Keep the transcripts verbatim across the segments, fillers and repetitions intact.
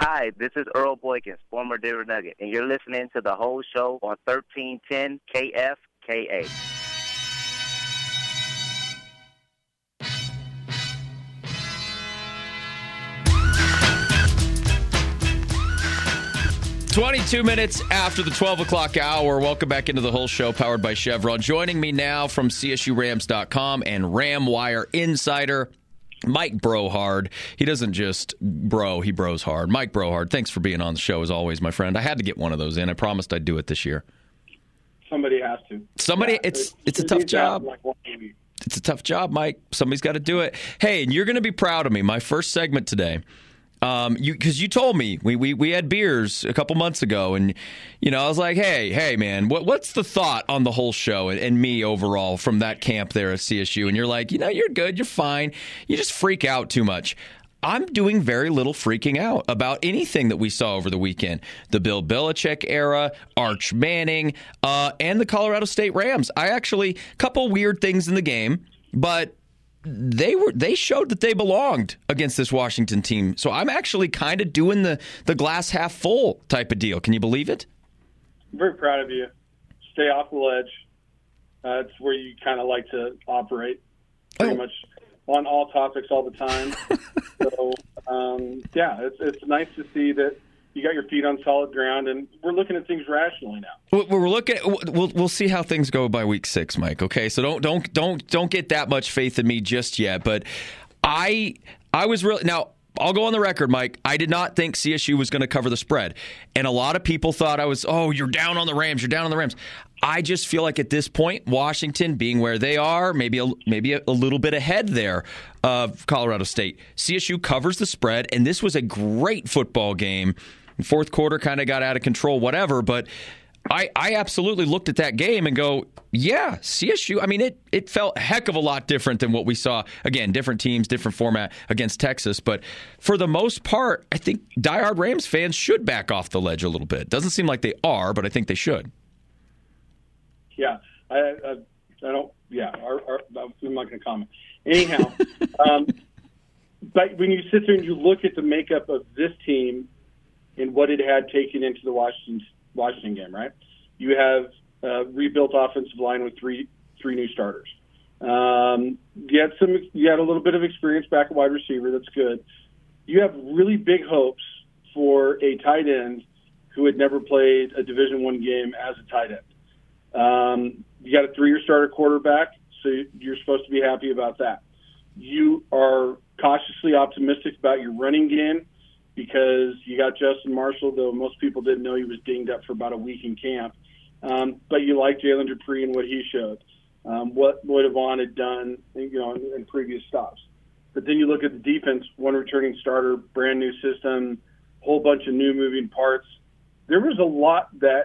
Hi, this is Earl Boykins, former Denver Nugget, and you're listening to The Whole Show on thirteen ten K F K A. twenty-two minutes after the twelve o'clock hour. Welcome back into The Whole Show, powered by Chevron. Joining me now from C S U Rams dot com and RamWire Insider, Mike Brohard. He doesn't just bro, he bros hard. Mike Brohard, thanks for being on the show as always, my friend. I had to get one of those in. I promised I'd do it this year. Somebody has to. Somebody, yeah, it's it's, it's a tough job. Like it's a tough job, Mike. Somebody's got to do it. Hey, and you're going to be proud of me. My first segment today. Um, you because you told me we, we we had beers a couple months ago, and you know I was like, hey, hey, man, what what's the thought on the whole show and, and me overall from that camp there at C S U? And you're like, you know, you're good, you're fine, you just freak out too much. I'm doing very little freaking out about anything that we saw over the weekend. The Bill Belichick era, Arch Manning, uh, and the Colorado State Rams. I actually a couple weird things in the game, but they were they showed that they belonged against this Washington team. So I'm actually kind of doing the, the glass half full type of deal. Can you believe it? I'm very proud of you. Stay off the ledge. Uh, it's where you kind of like to operate, pretty oh. much on all topics all the time. so, um, yeah, it's it's nice to see that you got your feet on solid ground, and we're looking at things rationally now. We're looking. At, we'll we'll see how things go by week six, Mike. Okay, so don't don't don't don't get that much faith in me just yet. But I I was really now. I'll go on the record, Mike. I did not think C S U was going to cover the spread, and a lot of people thought I was. Oh, you're down on the Rams. You're down on the Rams. I just feel like at this point, Washington being where they are, maybe a, maybe a, a little bit ahead there of Colorado State. C S U covers the spread, and this was a great football game. Fourth quarter kind of got out of control, whatever, but I, I absolutely looked at that game and go, yeah, C S U, I mean, it, it felt a heck of a lot different than what we saw. Again, different teams, different format against Texas, but for the most part, I think diehard Rams fans should back off the ledge a little bit. Doesn't seem like they are, but I think they should. Yeah, I, I, I don't, yeah, our, our, I'm not going to comment. Anyhow, um, but when you sit there and you look at the makeup of this team, and what it had taken into the Washington Washington game, right? You have a rebuilt offensive line with three three new starters. Um, you had some, you had a little bit of experience back at wide receiver. That's good. You have really big hopes for a tight end who had never played a Division One game as a tight end. Um, you got a three-year starter quarterback, so you're supposed to be happy about that. You are cautiously optimistic about your running game, because you got Justin Marshall, though most people didn't know he was dinged up for about a week in camp. Um, but you like Jalen Dupree and what he showed, um, what Lloyd Vaughn had done, you know, in, in previous stops. But then you look at the defense, one returning starter, brand new system, whole bunch of new moving parts. There was a lot that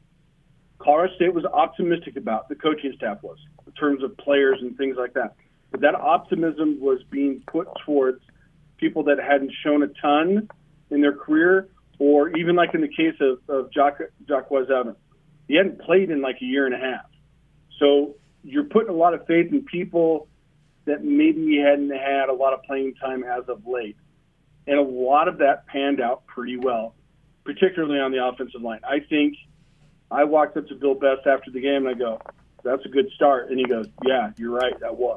Colorado State was optimistic about, the coaching staff was, in terms of players and things like that. But that optimism was being put towards people that hadn't shown a ton in their career, or even like in the case of, of Jacquez Evans. He hadn't played in like a year and a half. So you're putting a lot of faith in people that maybe hadn't had a lot of playing time as of late. And a lot of that panned out pretty well, particularly on the offensive line. I think I walked up to Bill Best after the game and I go, that's a good start. And he goes, yeah, you're right, that was.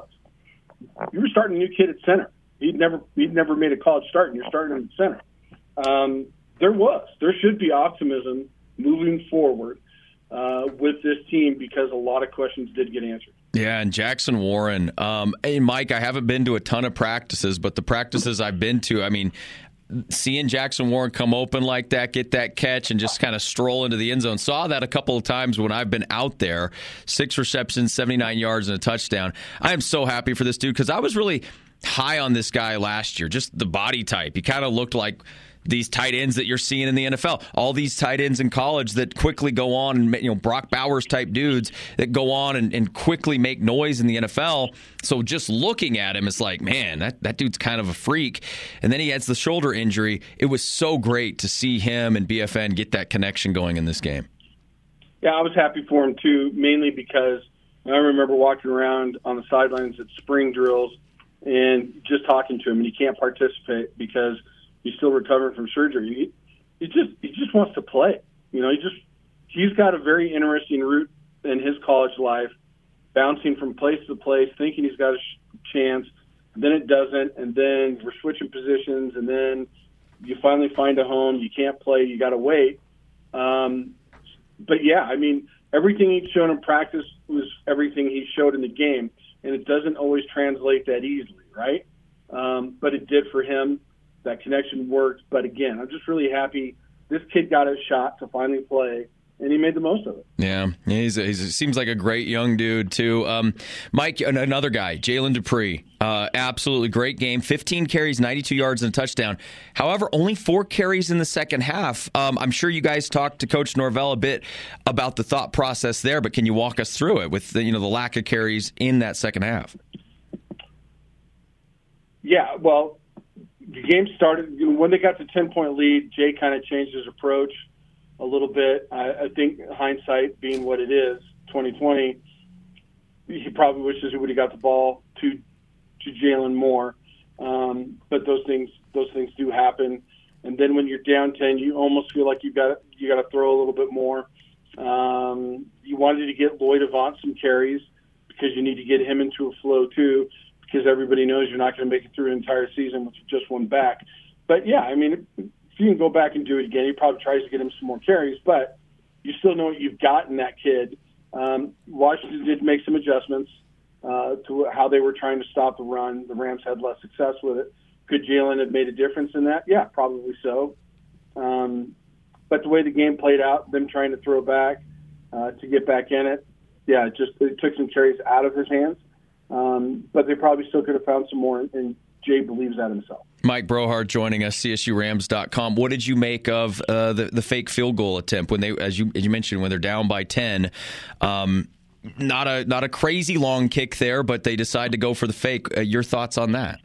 You were starting a new kid at center. He'd never he'd never made a college start, and you're starting him at center. Um, there was. There should be optimism moving forward uh, with this team because a lot of questions did get answered. Yeah, and Jackson Warren. Um, hey, Mike, I haven't been to a ton of practices, but the practices I've been to, I mean, seeing Jackson Warren come open like that, get that catch, and just kind of stroll into the end zone. Saw that a couple of times when I've been out there. Six receptions, seventy-nine yards, and a touchdown. I am so happy for this dude because I was really high on this guy last year, just the body type. He kind of looked like these tight ends that you're seeing in the N F L. All these tight ends in college that quickly go on, and you know, Brock Bowers type dudes that go on and, and quickly make noise in the N F L. So just looking at him, it's like, man, that, that dude's kind of a freak. And then he has the shoulder injury. It was so great to see him and B F N get that connection going in this game. Yeah, I was happy for him too, mainly because I remember walking around on the sidelines at spring drills and just talking to him, and he can't participate because He's still recovering from surgery. He, he just he just wants to play. You know, he just he's got a very interesting route in his college life, bouncing from place to place, thinking he's got a sh- chance, and then it doesn't, and then we're switching positions, and then you finally find a home. You can't play. You got to wait. Um, but yeah, I mean, everything he's shown in practice was everything he showed in the game, and it doesn't always translate that easily, right? Um, but it did for him. That connection worked. But again, I'm just really happy this kid got a shot to finally play, and he made the most of it. Yeah, he's, he's seems like a great young dude, too. Um, Mike, another guy, Jalen Dupree, uh, absolutely great game. fifteen carries, ninety-two yards, and a touchdown. However, only four carries in the second half. Um, I'm sure you guys talked to Coach Norvell a bit about the thought process there, but can you walk us through it with the, you know, the lack of carries in that second half? Yeah, well, the game started when they got the ten-point lead. Jay kind of changed his approach a little bit. I, I think hindsight being what it is, twenty twenty, he probably wishes he would have got the ball to to Jalen more. Um, but those things those things do happen. And then when you're down ten, you almost feel like you got you got to throw a little bit more. Um, you wanted to get Lloyd Avant some carries because you need to get him into a flow too, because everybody knows you're not going to make it through an entire season with just one back. But yeah, I mean, if you can go back and do it again, he probably tries to get him some more carries, but you still know what you've got in that kid. Um, Washington did make some adjustments uh, to how they were trying to stop the run. The Rams had less success with it. Could Jalen have made a difference in that? Yeah, probably so. Um, but the way the game played out, them trying to throw back uh, to get back in it, yeah, it just it took some carries out of his hands. Um, but they probably still could have found some more, and Jay believes that himself. Mike Brohard joining us, C S U Rams dot com. What did you make of uh, the the fake field goal attempt when they, as you as you mentioned, when they're down by ten? Um, not a not a crazy long kick there, but they decide to go for the fake. Uh, your thoughts on that?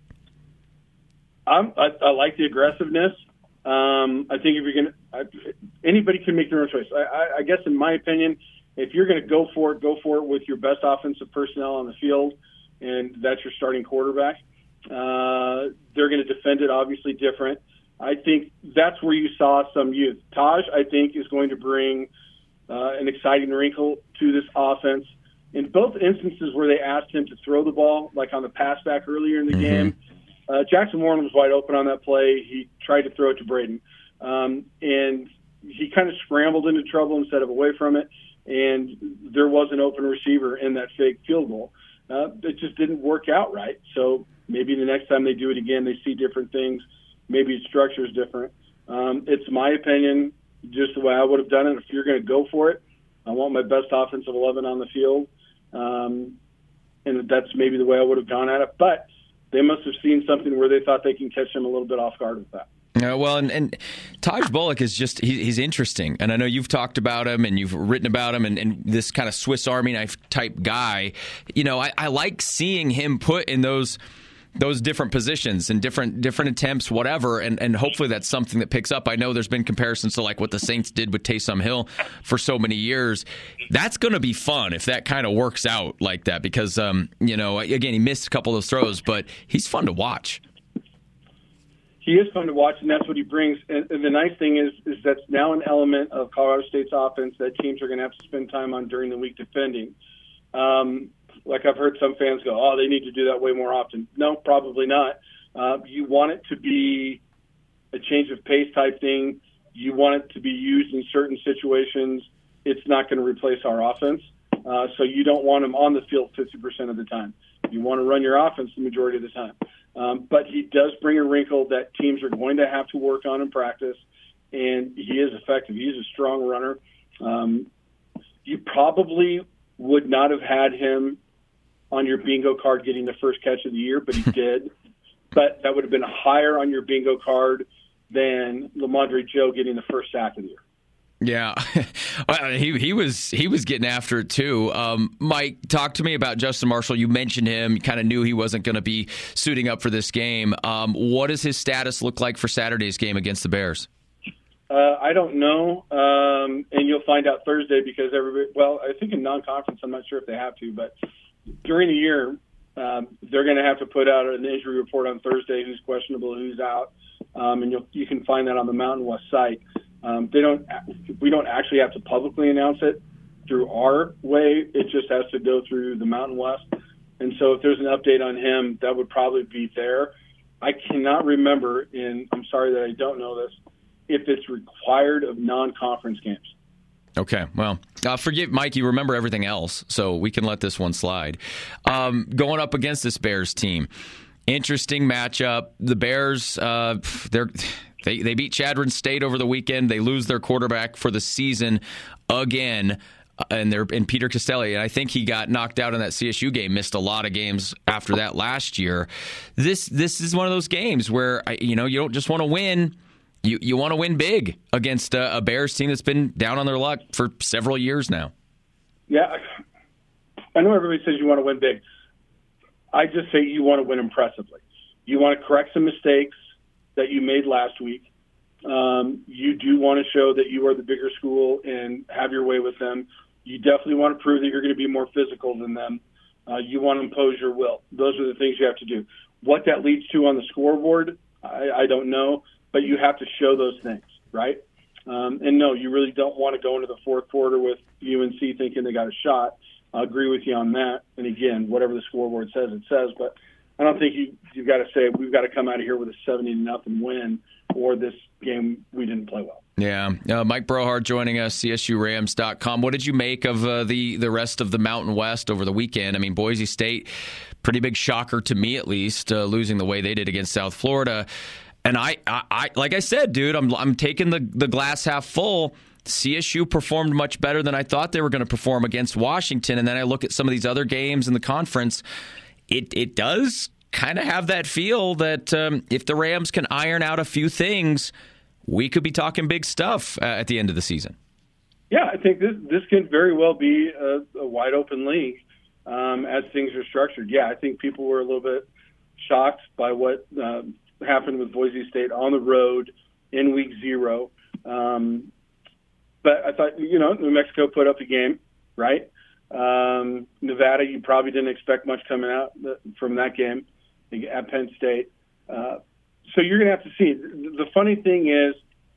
I'm, I, I like the aggressiveness. Um, I think if you're going to, anybody can make their own choice. I, I, I guess, in my opinion, if you're going to go for it, go for it with your best offensive personnel on the field, and that's your starting quarterback. Uh, they're going to defend it obviously different. I think that's where you saw some youth. Taj, I think, is going to bring uh, an exciting wrinkle to this offense. In both instances where they asked him to throw the ball, like on the pass back earlier in the mm-hmm. game, uh, Jackson Warren was wide open on that play. He tried to throw it to Braden. Um, and he kind of scrambled into trouble instead of away from it. And there was an open receiver in that fake field goal. Uh, it just didn't work out right. So maybe the next time they do it again, they see different things. Maybe its structure is different. Um, it's my opinion, just the way I would have done it. If you're going to go for it, I want my best offensive eleven on the field. Um, and that's maybe the way I would have gone at it. But they must have seen something where they thought they can catch him a little bit off guard with that. Yeah, well, and, and Taj Bullock is just, he, he's interesting. And I know you've talked about him and you've written about him and, and this kind of Swiss Army knife type guy. You know, I, I like seeing him put in those those different positions and different different attempts, whatever, and, and hopefully that's something that picks up. I know there's been comparisons to like what the Saints did with Taysom Hill for so many years. That's going to be fun if that kind of works out like that because, um, you know, again, he missed a couple of those throws, but he's fun to watch. He is fun to watch, and that's what he brings. And, and the nice thing is, is that's now an element of Colorado State's offense that teams are going to have to spend time on during the week defending. Um, like I've heard some fans go, oh, they need to do that way more often. No, probably not. Uh, you want it to be a change of pace type thing. You want it to be used in certain situations. It's not going to replace our offense. Uh, so you don't want him on the field fifty percent of the time. You want to run your offense the majority of the time. Um, but he does bring a wrinkle that teams are going to have to work on in practice, and he is effective. He's a strong runner. Um, you probably would not have had him on your bingo card getting the first catch of the year, but he did. But that would have been higher on your bingo card than Lamondre Joe getting the first sack of the year. Yeah, he he was he was getting after it too. Um, Mike, talk to me about Justin Marshall. You mentioned him. You kind of knew he wasn't going to be suiting up for this game. Um, what does his status look like for Saturday's game against the Bears? Uh, I don't know, um, and you'll find out Thursday because everybody. Well, I think in non-conference, I'm not sure if they have to, but during the year, Um, they're going to have to put out an injury report on Thursday, who's questionable, who's out, um, and you'll, you can find that on the Mountain West site. Um, they don't, we don't actually have to publicly announce it through our way. It just has to go through the Mountain West. And so if there's an update on him, that would probably be there. I cannot remember, and I'm sorry that I don't know this, if it's required of non-conference games. Okay, well, uh, forgive Mike, you remember everything else, so we can let this one slide. Um, going up against this Bears team, interesting matchup. The Bears, uh, they're, they they beat Chadron State over the weekend. They lose their quarterback for the season again, and they're in Peter Castelli. And I think he got knocked out in that C S U game. Missed a lot of games after that last year. This this is one of those games where you know you don't just want to win. You you want to win big against a, a Bears team that's been down on their luck for several years now. Yeah, I know everybody says you want to win big. I just say you want to win impressively. You want to correct some mistakes that you made last week. Um, you do want to show that you are the bigger school and have your way with them. You definitely want to prove that you're going to be more physical than them. Uh, you want to impose your will. Those are the things you have to do. What that leads to on the scoreboard, I, I don't know, but you have to show those things, right? Um, and no, you really don't want to go into the fourth quarter with U N C thinking they got a shot. I agree with you on that. And again, whatever the scoreboard says, it says. But I don't think you, you've got to say we've got to come out of here with a seventy to nothing win, or this game we didn't play well. Yeah. Uh, Mike Brohard joining us, C S U Rams dot com. What did you make of uh, the, the rest of the Mountain West over the weekend? I mean, Boise State, pretty big shocker to me at least, uh, losing the way they did against South Florida. And I, I, I like I said, dude, I'm I'm taking the, the glass half full. C S U performed much better than I thought they were going to perform against Washington. And then I look at some of these other games in the conference. It it does kind of have that feel that um, if the Rams can iron out a few things, we could be talking big stuff uh, at the end of the season. Yeah, I think this this could very well be a, a wide open league um, as things are structured. Yeah, I think people were a little bit shocked by what uh, happened with Boise State on the road in week zero. Um, but I thought, you know, New Mexico put up a game, right? Um, Nevada, you probably didn't expect much coming out from that game at Penn State. Uh, so you're going to have to see. The funny thing is,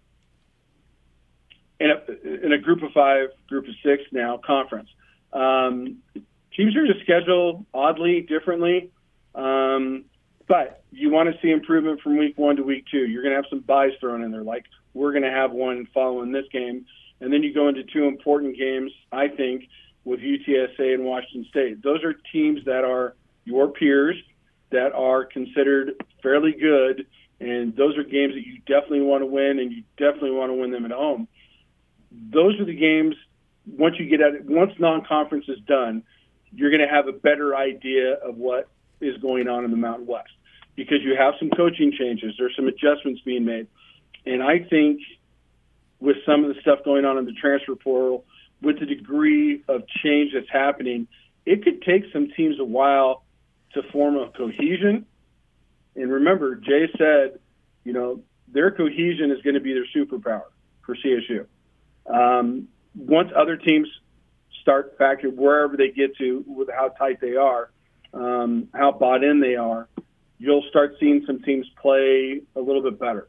in a, in a group of five, group of six now conference, um, teams are going to schedule oddly, differently. Um, but you want to see improvement from week one to week two. You're going to have some buys thrown in there, like we're going to have one following this game. And then you go into two important games, I think, with U T S A and Washington State. Those are teams that are your peers, that are considered fairly good, and those are games that you definitely want to win, and you definitely want to win them at home. Those are the games, once you get at it, once non-conference is done, you're going to have a better idea of what is going on in the Mountain West, because you have some coaching changes. There's some adjustments being made. And I think with some of the stuff going on in the transfer portal, with the degree of change that's happening, it could take some teams a while to form a cohesion. And remember, Jay said, you know, their cohesion is going to be their superpower for C S U. Um, once other teams start factoring wherever they get to with how tight they are, um, how bought in they are, you'll start seeing some teams play a little bit better.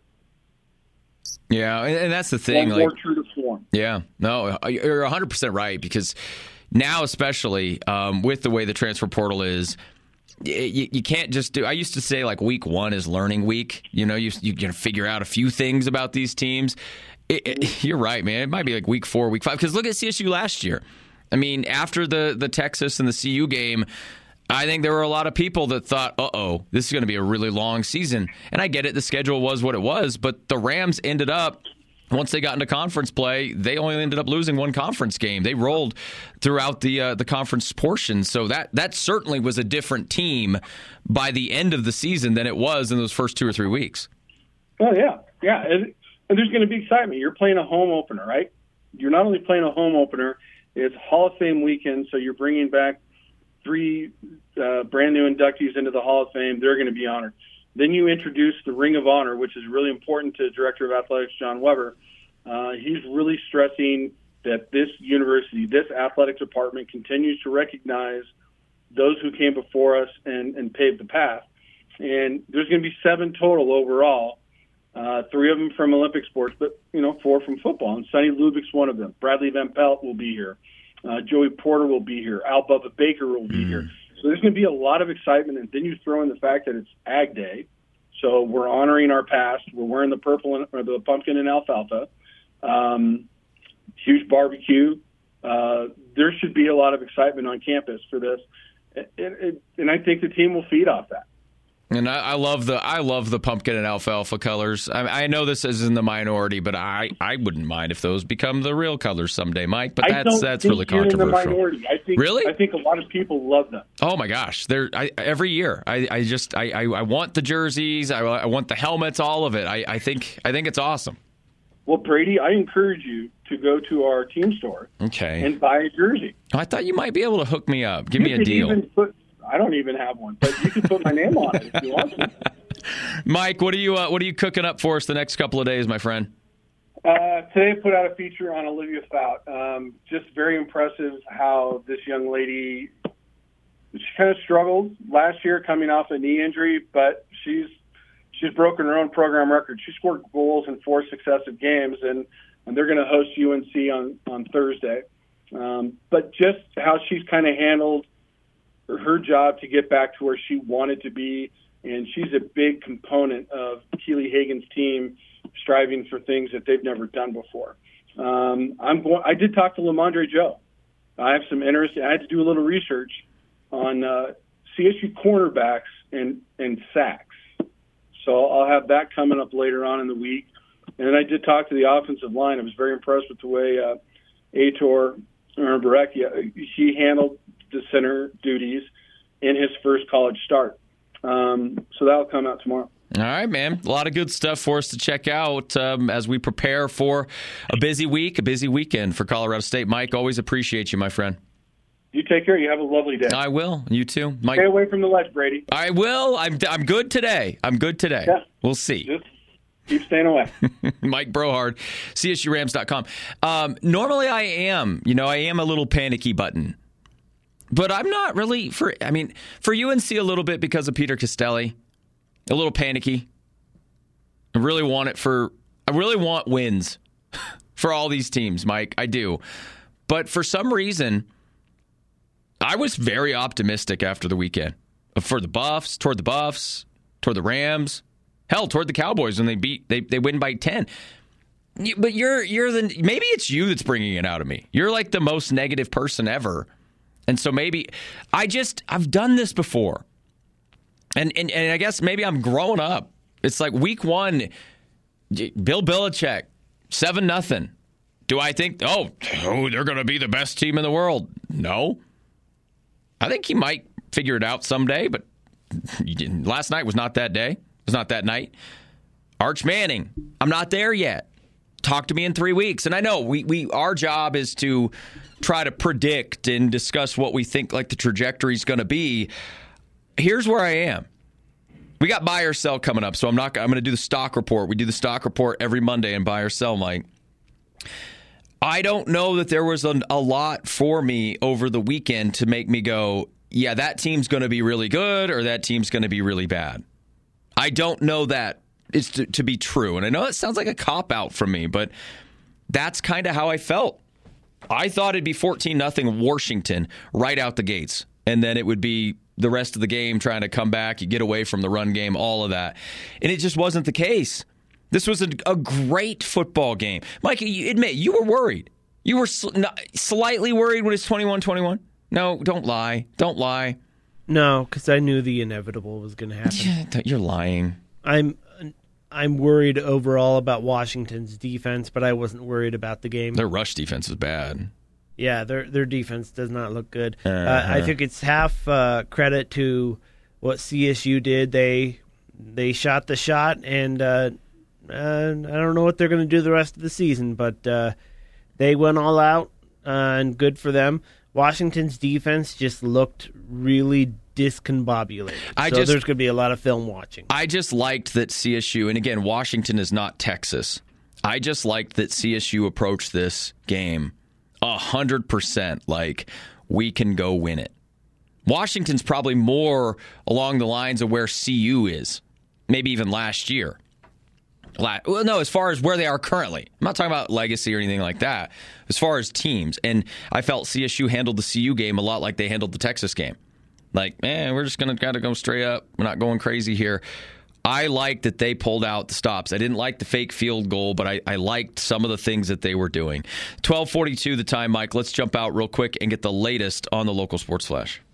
Yeah, and that's the thing. More like, true to form. Yeah, no, you're one hundred percent right, because now especially um, with the way the transfer portal is, you, you can't just do – I used to say like week one is learning week. You know, you, you can figure out a few things about these teams. It, it, you're right, man. It might be like week four, week five, because look at C S U last year. I mean, after the, the Texas and the C U game – I think there were a lot of people that thought, uh-oh, this is going to be a really long season. And I get it, the schedule was what it was, but the Rams ended up, once they got into conference play, they only ended up losing one conference game. They rolled throughout the uh, the conference portion. So that, that certainly was a different team by the end of the season than it was in those first two or three weeks. Oh, yeah. Yeah, and, and there's going to be excitement. You're playing a home opener, right? You're not only playing a home opener, it's Hall of Fame weekend, so you're bringing back three uh, brand new inductees into the Hall of Fame. They're going to be honored. Then you introduce the Ring of Honor, which is really important to Director of Athletics John Weber. Uh, he's really stressing that this university, this athletic department, continues to recognize those who came before us and, and paved the path. And there's going to be seven total overall, uh, three of them from Olympic sports, but, you know, four from football. And Sonny Lubbock's one of them. Bradley Van Pelt will be here. Uh, Joey Porter will be here. Al Bubba Baker will be mm. here. So there's going to be a lot of excitement. And then you throw in the fact that it's Ag Day. So we're honoring our past. We're wearing the purple and, or the pumpkin and alfalfa. Um, huge barbecue. Uh, there should be a lot of excitement on campus for this. It, it, and I think the team will feed off that. And I, I love the I love the pumpkin and alfalfa colors. I, I know this is in the minority, but I, I wouldn't mind if those become the real colors someday, Mike. But that's I don't that's think really you're controversial. In the minority. I think, really? I think a lot of people love them. Oh my gosh! They're I, every year. I, I just I, I, I want the jerseys. I, I want the helmets. All of it. I, I think I think it's awesome. Well, Brady, I encourage you to go to our team store. Okay. And buy a jersey. I thought you might be able to hook me up. Give you me a deal. Even put, I don't even have one, but you can put my name on it if you want to. Mike, what are you uh, what are you cooking up for us the next couple of days, my friend? Uh, today, I put out a feature on Olivia Fout. Um, just very impressive how this young lady, she kind of struggled last year coming off a knee injury, but she's she's broken her own program record. She scored goals in four successive games, and, and they're going to host U N C on, on Thursday. Um, but just how she's kind of handled her, her job to get back to where she wanted to be, and she's a big component of Keely Hagan's team striving for things that they've never done before. Um, I'm going. I did talk to Lamondre Joe. I have some interest. I had to do a little research on uh, C S U cornerbacks and, and sacks. So I'll have that coming up later on in the week. And then I did talk to the offensive line. I was very impressed with the way uh, Aitor Barecchia, he handled the center duties in his first college start. Um, so that'll come out tomorrow. All right, man. A lot of good stuff for us to check out um, as we prepare for a busy week, a busy weekend for Colorado State. Mike, always appreciate you, my friend. You take care. You have a lovely day. I will. You too. Mike. Stay away from the ledge, Brady. I will. I'm I'm good today. I'm good today. Yeah. We'll see. Just keep staying away. Mike Brohard, C S U Rams dot com. Um, normally I am, you know, I am a little panicky button. But I'm not really, for. I mean, for U N C a little bit because of Peter Costelli. A little panicky. I really want it for, I really want wins for all these teams, Mike. I do. But for some reason, I was very optimistic after the weekend for the Buffs, toward the Buffs, toward the Rams, hell, toward the Cowboys when they beat, they they win by ten. But you're you're the maybe it's you that's bringing it out of me. You're like the most negative person ever, and so maybe I just I've done this before, and and and I guess maybe I'm growing up. It's like week one, Bill Belichick, seven nothing. Do I think oh oh they're going to be the best team in the world? No. I think he might figure it out someday, but last night was not that day. It was not that night. Arch Manning, I'm not there yet. Talk to me in three weeks. And I know we, we our job is to try to predict and discuss what we think like the trajectory is going to be. Here's where I am. We got buy or sell coming up, so I'm not. I'm going to do the stock report. We do the stock report every Monday in buy or sell, Mike. I don't know that there was a, a lot for me over the weekend to make me go, yeah, that team's going to be really good or that team's going to be really bad. I don't know that it's to, to be true. And I know it sounds like a cop-out from me, but that's kind of how I felt. I thought it'd be fourteen nothing Washington right out the gates, and then it would be the rest of the game trying to come back, you get away from the run game, all of that. And it just wasn't the case. This was a, a great football game. Mike, you admit, you were worried. You were sl- slightly worried when it's twenty-one twenty-one? No, don't lie. Don't lie. No, because I knew the inevitable was going to happen. You're lying. I'm I'm worried overall about Washington's defense, but I wasn't worried about the game. Their rush defense is bad. Yeah, their their defense does not look good. Uh-huh. Uh, I think it's half uh, credit to what C S U did. They they shot the shot, and uh, uh, I don't know what they're going to do the rest of the season, but uh, they went all out, uh, and good for them. Washington's defense just looked really discombobulated. I so just, there's going to be a lot of film watching. I just liked that C S U, and again, Washington is not Texas. I just liked that C S U approached this game one hundred percent like we can go win it. Washington's probably more along the lines of where C U is, maybe even last year. Well, no, as far as where they are currently. I'm not talking about legacy or anything like that. As far as teams. And I felt C S U handled the C U game a lot like they handled the Texas game. Like, man, we're just going to kind of go straight up. We're not going crazy here. I liked that they pulled out the stops. I didn't like the fake field goal, but I, I liked some of the things that they were doing. twelve forty-two the time, Mike. Let's jump out real quick and get the latest on the local sports flash.